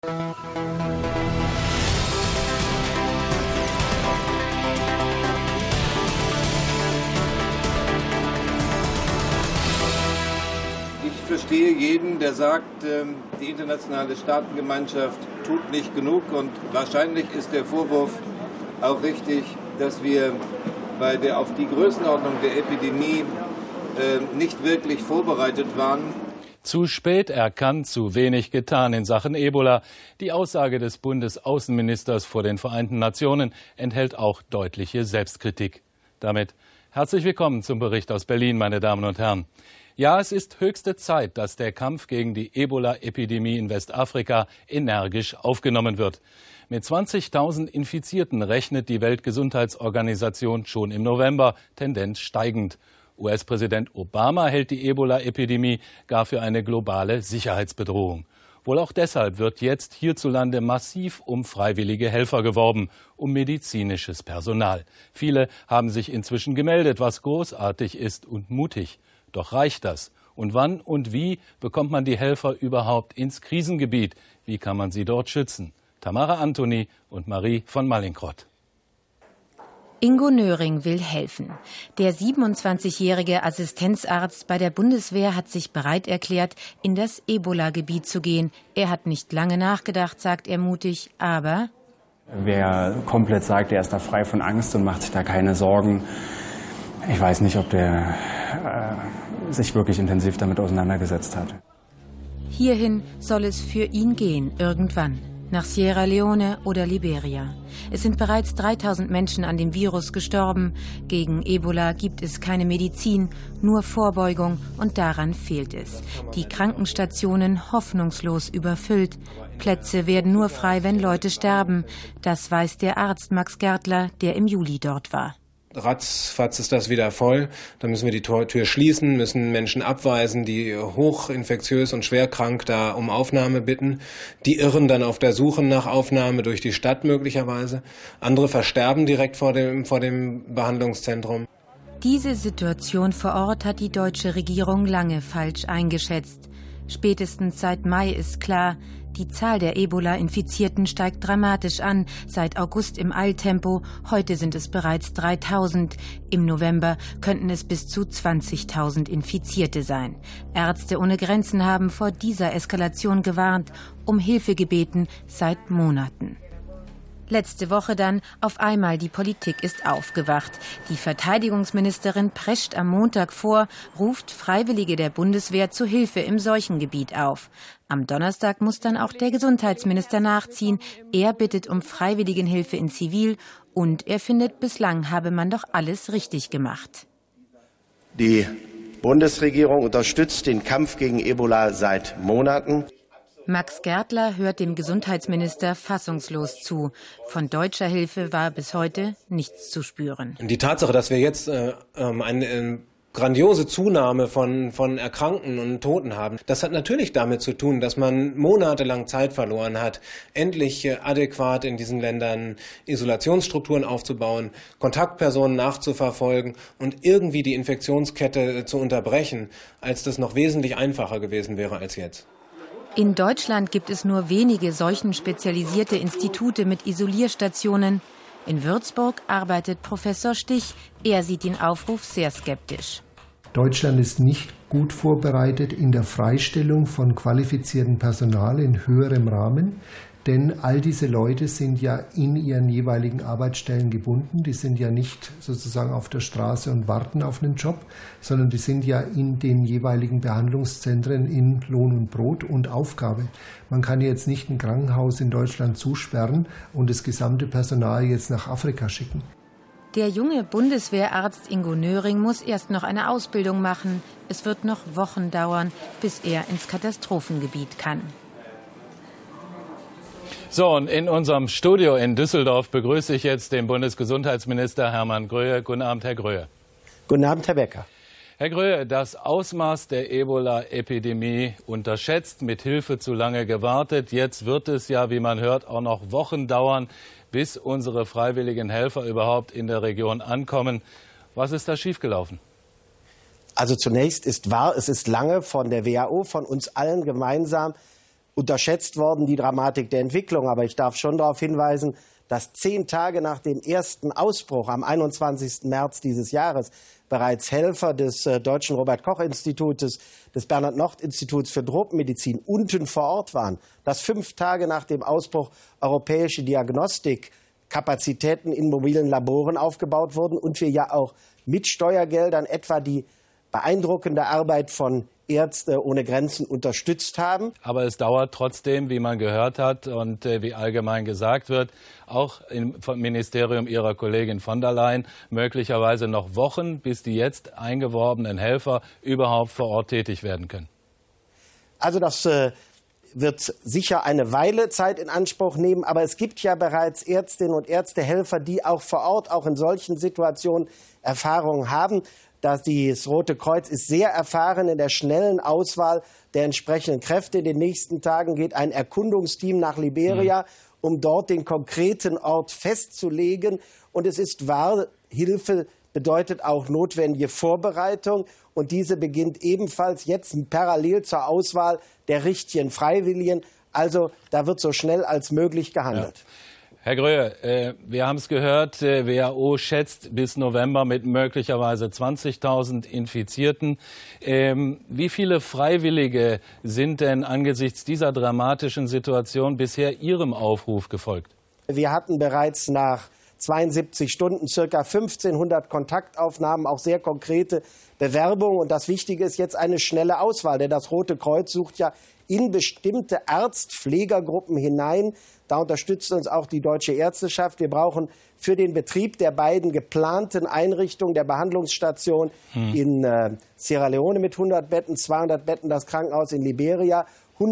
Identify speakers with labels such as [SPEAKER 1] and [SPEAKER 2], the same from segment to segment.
[SPEAKER 1] Ich verstehe jeden, der sagt, die internationale Staatengemeinschaft tut nicht genug, und wahrscheinlich ist der Vorwurf auch richtig, dass wir auf die Größenordnung der Epidemie nicht wirklich vorbereitet waren.
[SPEAKER 2] Zu spät erkannt, zu wenig getan in Sachen Ebola. Die Aussage des Bundesaußenministers vor den Vereinten Nationen enthält auch deutliche Selbstkritik. Damit herzlich willkommen zum Bericht aus Berlin, meine Damen und Herren. Ja, es ist höchste Zeit, dass der Kampf gegen die Ebola-Epidemie in Westafrika energisch aufgenommen wird. Mit 20.000 Infizierten rechnet die Weltgesundheitsorganisation schon im November, Tendenz steigend. US-Präsident Obama hält die Ebola-Epidemie gar für eine globale Sicherheitsbedrohung. Wohl auch deshalb wird jetzt hierzulande massiv um freiwillige Helfer geworben, um medizinisches Personal. Viele haben sich inzwischen gemeldet, was großartig ist und mutig. Doch reicht das? Und wann und wie bekommt man die Helfer überhaupt ins Krisengebiet? Wie kann man sie dort schützen? Tamara Antoni und Marie von Mallinckrodt.
[SPEAKER 3] Ingo Nöring will helfen. Der 27-jährige Assistenzarzt bei der Bundeswehr hat sich bereit erklärt, in das Ebola-Gebiet zu gehen. Er hat nicht lange nachgedacht, sagt er mutig, aber
[SPEAKER 4] wer komplett sagt, er ist da frei von Angst und macht sich da keine Sorgen, ich weiß nicht, ob der sich wirklich intensiv damit auseinandergesetzt hat.
[SPEAKER 3] Hierhin soll es für ihn gehen, irgendwann. Nach Sierra Leone oder Liberia. Es sind bereits 3000 Menschen an dem Virus gestorben. Gegen Ebola gibt es keine Medizin, nur Vorbeugung, und daran fehlt es. Die Krankenstationen hoffnungslos überfüllt. Plätze werden nur frei, wenn Leute sterben. Das weiß der Arzt Max Gärtler, der im Juli dort war.
[SPEAKER 5] Ratzfatz ist das wieder voll. Da müssen wir die Tür schließen, müssen Menschen abweisen, die hochinfektiös und schwerkrank da um Aufnahme bitten. Die irren dann auf der Suche nach Aufnahme durch die Stadt möglicherweise. Andere versterben direkt vor dem Behandlungszentrum.
[SPEAKER 3] Diese Situation vor Ort hat die deutsche Regierung lange falsch eingeschätzt. Spätestens seit Mai ist klar, die Zahl der Ebola-Infizierten steigt dramatisch an, seit August im Eiltempo, heute sind es bereits 3000. Im November könnten es bis zu 20.000 Infizierte sein. Ärzte ohne Grenzen haben vor dieser Eskalation gewarnt, um Hilfe gebeten seit Monaten. Letzte Woche dann, auf einmal die Politik ist aufgewacht. Die Verteidigungsministerin prescht am Montag vor, ruft Freiwillige der Bundeswehr zu Hilfe im Seuchengebiet auf. Am Donnerstag muss dann auch der Gesundheitsminister nachziehen. Er bittet um Freiwilligenhilfe in Zivil und er findet, bislang habe man doch alles richtig gemacht.
[SPEAKER 6] Die Bundesregierung unterstützt den Kampf gegen Ebola seit Monaten.
[SPEAKER 3] Max Gärtler hört dem Gesundheitsminister fassungslos zu. Von deutscher Hilfe war bis heute nichts zu spüren.
[SPEAKER 5] Die Tatsache, dass wir jetzt eine grandiose Zunahme von Erkrankten und Toten haben, das hat natürlich damit zu tun, dass man monatelang Zeit verloren hat, endlich adäquat in diesen Ländern Isolationsstrukturen aufzubauen, Kontaktpersonen nachzuverfolgen und irgendwie die Infektionskette zu unterbrechen, als das noch wesentlich einfacher gewesen wäre als jetzt.
[SPEAKER 3] In Deutschland gibt es nur wenige seuchenspezialisierte Institute mit Isolierstationen. In Würzburg arbeitet Professor Stich. Er sieht den Aufruf sehr skeptisch.
[SPEAKER 7] Deutschland ist nicht gut vorbereitet in der Freistellung von qualifiziertem Personal in höherem Rahmen. Denn all diese Leute sind ja in ihren jeweiligen Arbeitsstellen gebunden. Die sind ja nicht sozusagen auf der Straße und warten auf einen Job, sondern die sind ja in den jeweiligen Behandlungszentren in Lohn und Brot und Aufgabe. Man kann jetzt nicht ein Krankenhaus in Deutschland zusperren und das gesamte Personal jetzt nach Afrika schicken.
[SPEAKER 3] Der junge Bundeswehrarzt Ingo Nöring muss erst noch eine Ausbildung machen. Es wird noch Wochen dauern, bis er ins Katastrophengebiet kann.
[SPEAKER 2] So, und in unserem Studio in Düsseldorf begrüße ich jetzt den Bundesgesundheitsminister Hermann Gröhe. Guten Abend, Herr Gröhe.
[SPEAKER 8] Guten Abend, Herr Becker.
[SPEAKER 2] Herr Gröhe, das Ausmaß der Ebola-Epidemie unterschätzt, mit Hilfe zu lange gewartet. Jetzt wird es ja, wie man hört, auch noch Wochen dauern, bis unsere freiwilligen Helfer überhaupt in der Region ankommen. Was ist da schiefgelaufen?
[SPEAKER 8] Also zunächst ist wahr, es ist lange von der WHO, von uns allen gemeinsam unterschätzt worden, die Dramatik der Entwicklung. Aber ich darf schon darauf hinweisen, dass 10 Tage nach dem ersten Ausbruch am 21. März dieses Jahres bereits Helfer des Deutschen Robert-Koch-Institutes, des Bernhard-Nocht-Instituts für Tropenmedizin unten vor Ort waren, dass 5 Tage nach dem Ausbruch europäische Diagnostikkapazitäten in mobilen Laboren aufgebaut wurden und wir ja auch mit Steuergeldern etwa die beeindruckende Arbeit von Ärzte ohne Grenzen unterstützt haben.
[SPEAKER 2] Aber es dauert trotzdem, wie man gehört hat und wie allgemein gesagt wird, auch im Ministerium Ihrer Kollegin von der Leyen möglicherweise noch Wochen, bis die jetzt eingeworbenen Helfer überhaupt vor Ort tätig werden können.
[SPEAKER 8] Also das wird sicher eine Weile Zeit in Anspruch nehmen, aber es gibt ja bereits Ärztinnen und Ärztehelfer, die auch vor Ort, auch in solchen Situationen Erfahrungen haben. Das Rote Kreuz ist sehr erfahren in der schnellen Auswahl der entsprechenden Kräfte. In den nächsten Tagen geht ein Erkundungsteam nach Liberia, um dort den konkreten Ort festzulegen. Und es ist wahr, Hilfe bedeutet auch notwendige Vorbereitung. Und diese beginnt ebenfalls jetzt parallel zur Auswahl der richtigen Freiwilligen. Also da wird so schnell als möglich gehandelt.
[SPEAKER 2] Ja. Herr Gröhe, wir haben es gehört, WHO schätzt bis November mit möglicherweise 20.000 Infizierten. Wie viele Freiwillige sind denn angesichts dieser dramatischen Situation bisher Ihrem Aufruf gefolgt?
[SPEAKER 8] Wir hatten bereits nach 72 Stunden ca. 1500 Kontaktaufnahmen, auch sehr konkrete Bewerbungen. Und das Wichtige ist jetzt eine schnelle Auswahl, denn das Rote Kreuz sucht ja in bestimmte Arzt-Pflegergruppen hinein. Da unterstützt uns auch die Deutsche Ärzteschaft. Wir brauchen für den Betrieb der beiden geplanten Einrichtungen der Behandlungsstation in Sierra Leone mit 100 Betten, 200 Betten das Krankenhaus in Liberia,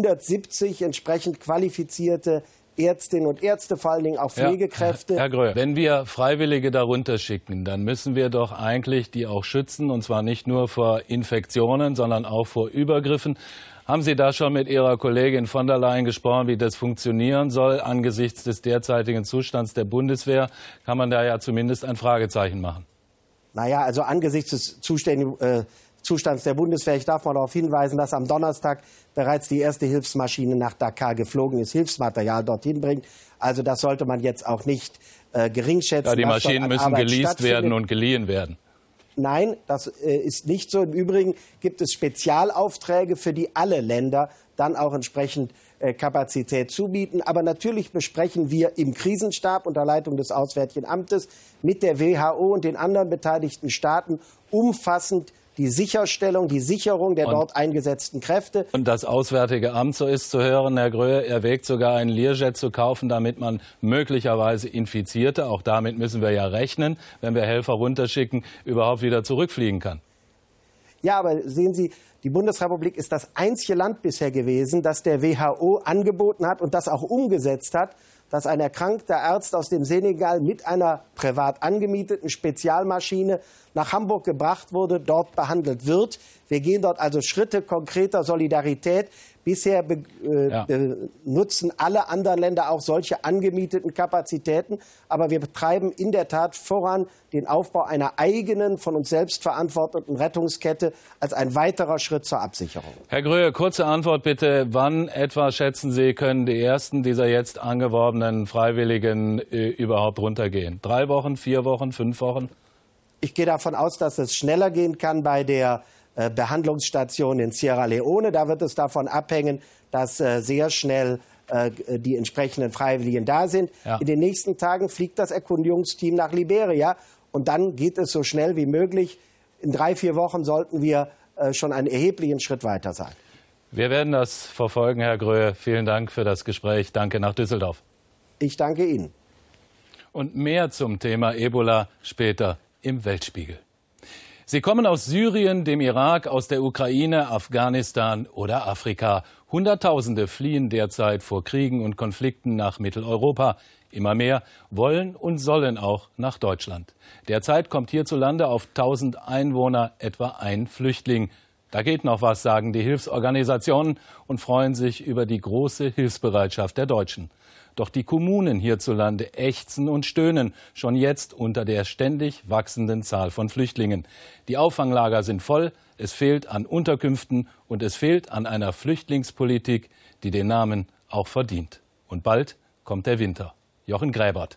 [SPEAKER 8] 170 entsprechend qualifizierte Ärztinnen und Ärzte, vor allen Dingen auch Pflegekräfte.
[SPEAKER 2] Ja, Herr Gröhe, wenn wir Freiwillige darunter schicken, dann müssen wir doch eigentlich die auch schützen, und zwar nicht nur vor Infektionen, sondern auch vor Übergriffen. Haben Sie da schon mit Ihrer Kollegin von der Leyen gesprochen, wie das funktionieren soll? Angesichts des derzeitigen Zustands der Bundeswehr kann man da ja zumindest ein Fragezeichen machen.
[SPEAKER 8] Naja, also angesichts des Zustands der Bundeswehr, ich darf mal darauf hinweisen, dass am Donnerstag bereits die erste Hilfsmaschine nach Dakar geflogen ist, Hilfsmaterial dorthin bringt. Also das sollte man jetzt auch nicht geringschätzen.
[SPEAKER 2] Ja, die Maschinen müssen geleast werden und geliehen werden.
[SPEAKER 8] Nein, das ist nicht so. Im Übrigen gibt es Spezialaufträge, für die alle Länder dann auch entsprechend Kapazität zubieten. Aber natürlich besprechen wir im Krisenstab unter Leitung des Auswärtigen Amtes mit der WHO und den anderen beteiligten Staaten umfassend die Sicherstellung, die Sicherung der dort eingesetzten Kräfte.
[SPEAKER 2] Und das Auswärtige Amt, so ist zu hören, Herr Gröhe, erwägt sogar einen Learjet zu kaufen, damit man möglicherweise Infizierte, auch damit müssen wir ja rechnen, wenn wir Helfer runterschicken, überhaupt wieder zurückfliegen kann.
[SPEAKER 8] Ja, aber sehen Sie, die Bundesrepublik ist das einzige Land bisher gewesen, das der WHO angeboten hat und das auch umgesetzt hat, dass ein erkrankter Arzt aus dem Senegal mit einer privat angemieteten Spezialmaschine nach Hamburg gebracht wurde, dort behandelt wird. Wir gehen dort also Schritte konkreter Solidarität. Bisher nutzen alle anderen Länder auch solche angemieteten Kapazitäten. Aber wir betreiben in der Tat voran den Aufbau einer eigenen, von uns selbst verantworteten Rettungskette als ein weiterer Schritt zur Absicherung.
[SPEAKER 2] Herr Gröhe, kurze Antwort bitte. Wann etwa, schätzen Sie, können die ersten dieser jetzt angeworbenen Freiwilligen überhaupt runtergehen? 3 Wochen, 4 Wochen, 5 Wochen?
[SPEAKER 8] Ich gehe davon aus, dass es schneller gehen kann bei der Behandlungsstation in Sierra Leone. Da wird es davon abhängen, dass sehr schnell die entsprechenden Freiwilligen da sind. Ja. In den nächsten Tagen fliegt das Erkundigungsteam nach Liberia und dann geht es so schnell wie möglich. In 3, 4 Wochen sollten wir schon einen erheblichen Schritt weiter sein.
[SPEAKER 2] Wir werden das verfolgen, Herr Gröhe. Vielen Dank für das Gespräch. Danke nach Düsseldorf.
[SPEAKER 8] Ich danke Ihnen.
[SPEAKER 2] Und mehr zum Thema Ebola später im Weltspiegel. Sie kommen aus Syrien, dem Irak, aus der Ukraine, Afghanistan oder Afrika. Hunderttausende fliehen derzeit vor Kriegen und Konflikten nach Mitteleuropa. Immer mehr wollen und sollen auch nach Deutschland. Derzeit kommt hierzulande auf 1000 Einwohner etwa ein Flüchtling. Da geht noch was, sagen die Hilfsorganisationen und freuen sich über die große Hilfsbereitschaft der Deutschen. Doch die Kommunen hierzulande ächzen und stöhnen schon jetzt unter der ständig wachsenden Zahl von Flüchtlingen. Die Auffanglager sind voll, es fehlt an Unterkünften und es fehlt an einer Flüchtlingspolitik, die den Namen auch verdient. Und bald kommt der Winter. Jochen Gräbert.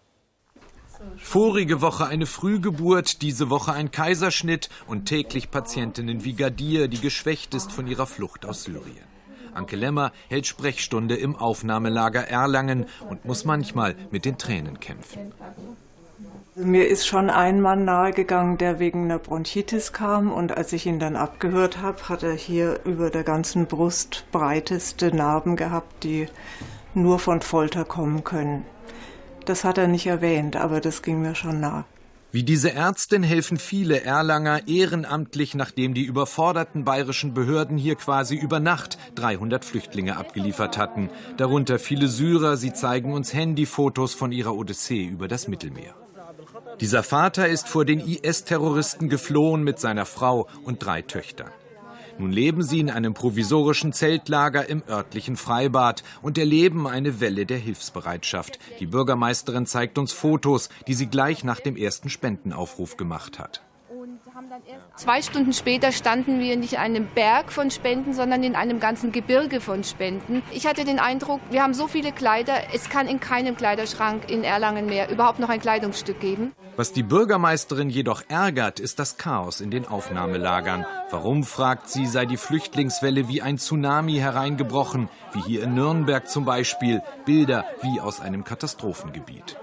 [SPEAKER 9] Vorige Woche eine Frühgeburt, diese Woche ein Kaiserschnitt und täglich Patientinnen wie Gadir, die geschwächt ist von ihrer Flucht aus Syrien. Anke Lemmer hält Sprechstunde im Aufnahmelager Erlangen und muss manchmal mit den Tränen kämpfen.
[SPEAKER 10] Mir ist schon ein Mann nahegegangen, der wegen einer Bronchitis kam, und als ich ihn dann abgehört habe, hat er hier über der ganzen Brust breiteste Narben gehabt, die nur von Folter kommen können. Das hat er nicht erwähnt, aber das ging mir schon nah.
[SPEAKER 9] Wie diese Ärztin helfen viele Erlanger ehrenamtlich, nachdem die überforderten bayerischen Behörden hier quasi über Nacht 300 Flüchtlinge abgeliefert hatten. Darunter viele Syrer, sie zeigen uns Handyfotos von ihrer Odyssee über das Mittelmeer. Dieser Vater ist vor den IS-Terroristen geflohen mit seiner Frau und 3 Töchtern. Nun leben sie in einem provisorischen Zeltlager im örtlichen Freibad und erleben eine Welle der Hilfsbereitschaft. Die Bürgermeisterin zeigt uns Fotos, die sie gleich nach dem ersten Spendenaufruf gemacht hat.
[SPEAKER 11] 2 Stunden später standen wir nicht in einem Berg von Spenden, sondern in einem ganzen Gebirge von Spenden. Ich hatte den Eindruck, wir haben so viele Kleider, es kann in keinem Kleiderschrank in Erlangen mehr überhaupt noch ein Kleidungsstück geben.
[SPEAKER 9] Was die Bürgermeisterin jedoch ärgert, ist das Chaos in den Aufnahmelagern. Warum, fragt sie, sei die Flüchtlingswelle wie ein Tsunami hereingebrochen, wie hier in Nürnberg zum Beispiel, Bilder wie aus einem Katastrophengebiet.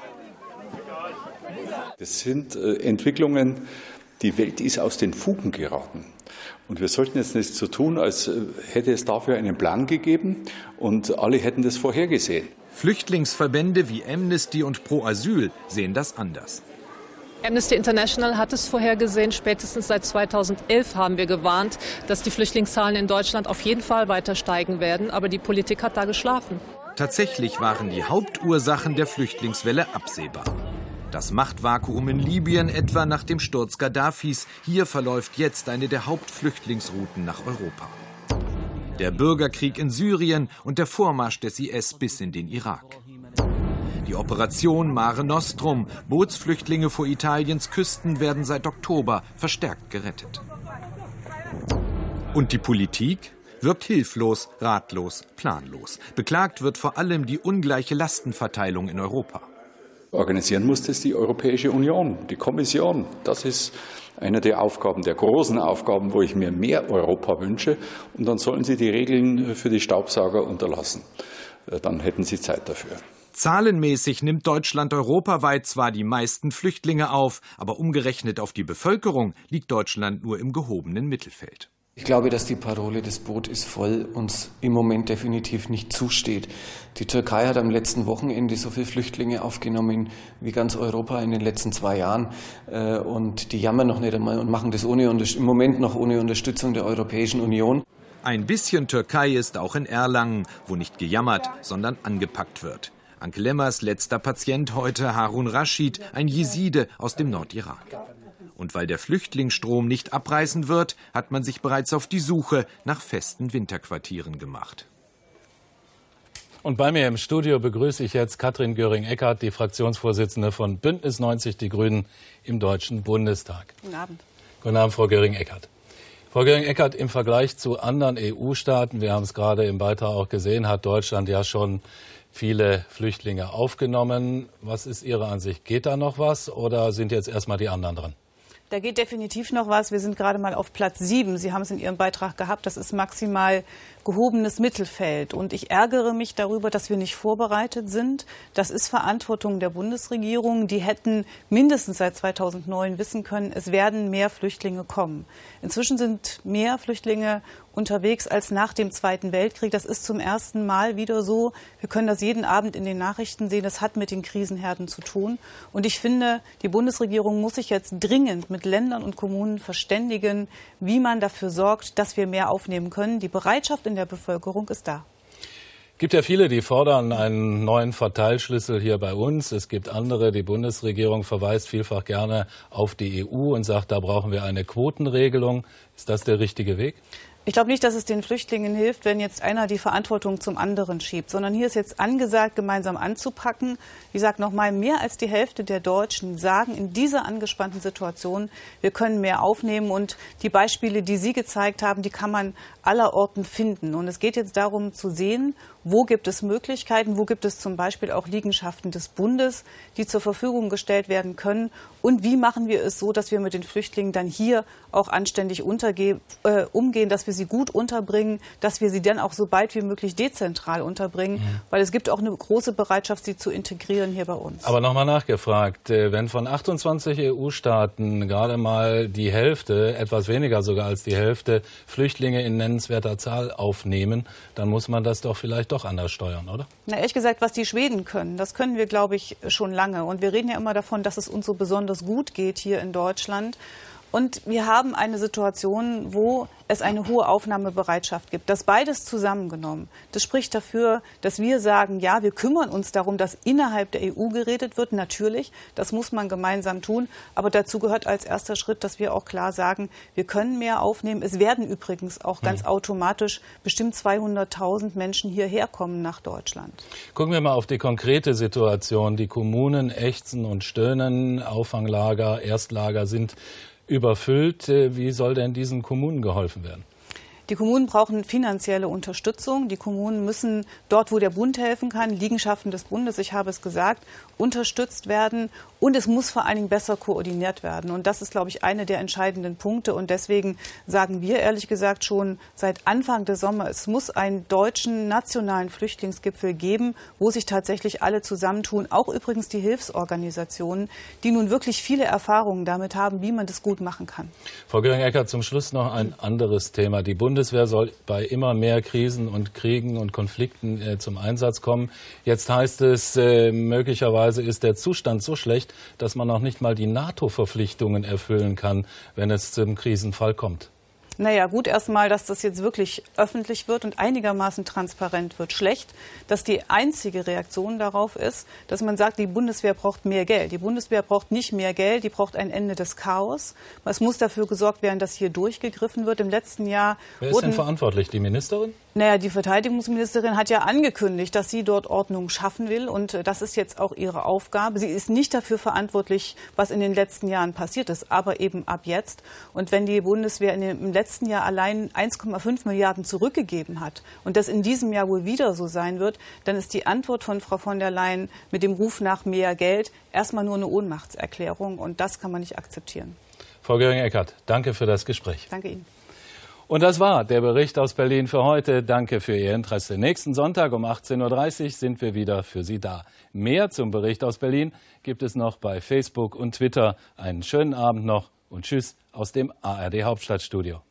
[SPEAKER 12] Das sind Entwicklungen, die Welt ist aus den Fugen geraten. Und wir sollten jetzt nicht so tun, als hätte es dafür einen Plan gegeben und alle hätten das vorhergesehen.
[SPEAKER 9] Flüchtlingsverbände wie Amnesty und Pro Asyl sehen das anders.
[SPEAKER 13] Amnesty International hat es vorhergesehen. Spätestens seit 2011 haben wir gewarnt, dass die Flüchtlingszahlen in Deutschland auf jeden Fall weiter steigen werden. Aber die Politik hat da geschlafen.
[SPEAKER 9] Tatsächlich waren die Hauptursachen der Flüchtlingswelle absehbar. Das Machtvakuum in Libyen etwa nach dem Sturz Gaddafis. Hier verläuft jetzt eine der Hauptflüchtlingsrouten nach Europa. Der Bürgerkrieg in Syrien und der Vormarsch des IS bis in den Irak. Die Operation Mare Nostrum, Bootsflüchtlinge vor Italiens Küsten, werden seit Oktober verstärkt gerettet. Und die Politik wirkt hilflos, ratlos, planlos. Beklagt wird vor allem die ungleiche Lastenverteilung in Europa.
[SPEAKER 12] Organisieren muss das die Europäische Union, die Kommission. Das ist eine der Aufgaben, der großen Aufgaben, wo ich mir mehr Europa wünsche. Und dann sollen sie die Regeln für die Staubsauger unterlassen. Dann hätten sie Zeit dafür.
[SPEAKER 9] Zahlenmäßig nimmt Deutschland europaweit zwar die meisten Flüchtlinge auf, aber umgerechnet auf die Bevölkerung liegt Deutschland nur im gehobenen Mittelfeld.
[SPEAKER 14] Ich glaube, dass die Parole "das Boot ist voll" uns im Moment definitiv nicht zusteht. Die Türkei hat am letzten Wochenende so viele Flüchtlinge aufgenommen wie ganz Europa in den letzten 2 Jahren. Und die jammern noch nicht einmal und machen das im Moment noch ohne Unterstützung der Europäischen Union.
[SPEAKER 9] Ein bisschen Türkei ist auch in Erlangen, wo nicht gejammert, sondern angepackt wird. Anke Lemmers letzter Patient heute, Harun Rashid, ein Jeside aus dem Nordirak. Und weil der Flüchtlingsstrom nicht abreißen wird, hat man sich bereits auf die Suche nach festen Winterquartieren gemacht.
[SPEAKER 2] Und bei mir im Studio begrüße ich jetzt Katrin Göring-Eckardt, die Fraktionsvorsitzende von Bündnis 90 Die Grünen im Deutschen Bundestag.
[SPEAKER 15] Guten Abend.
[SPEAKER 2] Guten Abend, Frau Göring-Eckardt. Frau Göring-Eckardt, im Vergleich zu anderen EU-Staaten, wir haben es gerade im Beitrag auch gesehen, hat Deutschland ja schon viele Flüchtlinge aufgenommen. Was ist Ihre Ansicht? Geht da noch was oder sind jetzt erstmal die anderen dran?
[SPEAKER 15] Da geht definitiv noch was. Wir sind gerade mal auf Platz 7. Sie haben es in Ihrem Beitrag gehabt. Das ist maximal gehobenes Mittelfeld. Und ich ärgere mich darüber, dass wir nicht vorbereitet sind. Das ist Verantwortung der Bundesregierung. Die hätten mindestens seit 2009 wissen können, es werden mehr Flüchtlinge kommen. Inzwischen sind mehr Flüchtlinge unterwegs als nach dem Zweiten Weltkrieg. Das ist zum ersten Mal wieder so. Wir können das jeden Abend in den Nachrichten sehen. Das hat mit den Krisenherden zu tun. Und ich finde, die Bundesregierung muss sich jetzt dringend mit Ländern und Kommunen verständigen, wie man dafür sorgt, dass wir mehr aufnehmen können. Die Bereitschaft in der Bevölkerung ist da.
[SPEAKER 2] Es gibt ja viele, die fordern einen neuen Verteilschlüssel hier bei uns. Es gibt andere, die Bundesregierung verweist vielfach gerne auf die EU und sagt, da brauchen wir eine Quotenregelung. Ist das der richtige Weg?
[SPEAKER 15] Ich glaube nicht, dass es den Flüchtlingen hilft, wenn jetzt einer die Verantwortung zum anderen schiebt, sondern hier ist jetzt angesagt, gemeinsam anzupacken. Ich sage nochmal, mehr als die Hälfte der Deutschen sagen in dieser angespannten Situation, wir können mehr aufnehmen. Und die Beispiele, die Sie gezeigt haben, die kann man allerorten finden. Und es geht jetzt darum zu sehen, wo gibt es Möglichkeiten, wo gibt es zum Beispiel auch Liegenschaften des Bundes, die zur Verfügung gestellt werden können. Und wie machen wir es so, dass wir mit den Flüchtlingen dann hier auch anständig umgehen, dass wir sie gut unterbringen, dass wir sie dann auch so bald wie möglich dezentral unterbringen, weil es gibt auch eine große Bereitschaft, sie zu integrieren hier bei uns.
[SPEAKER 2] Aber nochmal nachgefragt, wenn von 28 EU-Staaten gerade mal die Hälfte, etwas weniger sogar als die Hälfte, Flüchtlinge in nennenswerter Zahl aufnehmen, dann muss man das doch vielleicht doch anders steuern, oder?
[SPEAKER 15] Na, ehrlich gesagt, was die Schweden können, das können wir, glaube ich, schon lange. Und wir reden ja immer davon, dass es uns so besonders gut geht hier in Deutschland. Und wir haben eine Situation, wo es eine hohe Aufnahmebereitschaft gibt. Das beides zusammengenommen, das spricht dafür, dass wir sagen, ja, wir kümmern uns darum, dass innerhalb der EU geredet wird. Natürlich, das muss man gemeinsam tun. Aber dazu gehört als erster Schritt, dass wir auch klar sagen, wir können mehr aufnehmen. Es werden übrigens auch ganz automatisch bestimmt 200.000 Menschen hierher kommen nach Deutschland.
[SPEAKER 2] Gucken wir mal auf die konkrete Situation. Die Kommunen ächzen und stöhnen. Auffanglager, Erstlager sind überfüllt. Wie soll denn diesen Kommunen geholfen werden?
[SPEAKER 15] Die Kommunen brauchen finanzielle Unterstützung. Die Kommunen müssen dort, wo der Bund helfen kann, Liegenschaften des Bundes, ich habe es gesagt, unterstützt werden. Und es muss vor allen Dingen besser koordiniert werden. Und das ist, glaube ich, einer der entscheidenden Punkte. Und deswegen sagen wir ehrlich gesagt schon seit Anfang des Sommers, es muss einen deutschen nationalen Flüchtlingsgipfel geben, wo sich tatsächlich alle zusammentun, auch übrigens die Hilfsorganisationen, die nun wirklich viele Erfahrungen damit haben, wie man das gut machen kann.
[SPEAKER 2] Frau Göring-Eckardt, zum Schluss noch ein anderes Thema. Die Bundeswehr soll bei immer mehr Krisen und Kriegen und Konflikten zum Einsatz kommen. Jetzt heißt es, möglicherweise ist der Zustand so schlecht, dass man noch nicht mal die NATO-Verpflichtungen erfüllen kann, wenn es zum Krisenfall kommt.
[SPEAKER 15] Naja, gut erstmal, dass das jetzt wirklich öffentlich wird und einigermaßen transparent wird. Schlecht, dass die einzige Reaktion darauf ist, dass man sagt, die Bundeswehr braucht mehr Geld. Die Bundeswehr braucht nicht mehr Geld, die braucht ein Ende des Chaos. Es muss dafür gesorgt werden, dass hier durchgegriffen wird. Im letzten Jahr
[SPEAKER 2] Wer ist denn verantwortlich? Die Ministerin?
[SPEAKER 15] Naja, die Verteidigungsministerin hat ja angekündigt, dass sie dort Ordnung schaffen will. Und das ist jetzt auch ihre Aufgabe. Sie ist nicht dafür verantwortlich, was in den letzten Jahren passiert ist, aber eben ab jetzt. Und wenn die Bundeswehr im letzten Jahr allein 1,5 Milliarden zurückgegeben hat und das in diesem Jahr wohl wieder so sein wird, dann ist die Antwort von Frau von der Leyen mit dem Ruf nach mehr Geld erstmal nur eine Ohnmachtserklärung. Und das kann man nicht akzeptieren.
[SPEAKER 2] Frau Göring-Eckardt, danke für das Gespräch.
[SPEAKER 15] Danke Ihnen.
[SPEAKER 2] Und das war der Bericht aus Berlin für heute. Danke für Ihr Interesse. Nächsten Sonntag um 18:30 Uhr sind wir wieder für Sie da. Mehr zum Bericht aus Berlin gibt es noch bei Facebook und Twitter. Einen schönen Abend noch und tschüss aus dem ARD Hauptstadtstudio.